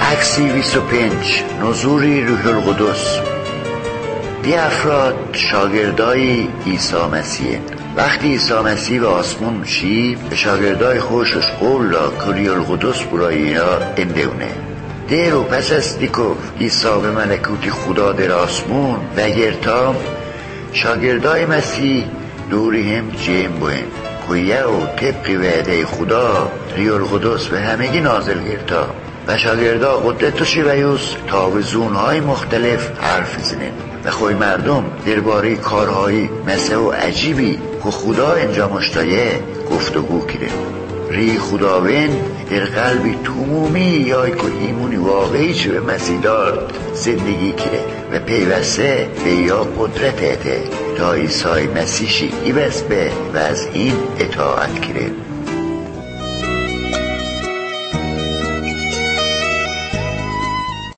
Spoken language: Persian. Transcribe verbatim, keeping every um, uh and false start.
عکسی بیست و پنج نزوری روح القدس. دی افراد شاگردای عیسی مسیح. وقتی عیسی مسیح به آسمون میشی به شاگردای خوشش قول را که روح القدس برای اینا اندونه. ده رو پس از دیکو عیسی به ملکوت خدا در آسمون و گرتام شاگردای مسیح دوری هم جیم بوین کویه و طبق وعده خدا روح القدس به همگی نازل گرتا و شاگردا قدرت و شیویوس تا به زونهای مختلف حرف زنن و خوی مردم درباره کارهای مسیح و عجیبی که خدا انجامش دایه گفتگو کرد. ری خداوند در قلبی تومومی یا که ایمونی واقعی چه به مسیح دارد زندگی کرد و پیوسته به یا قدرت اته تا عیسی مسیحی ای بس به و از این اطاعت کرد.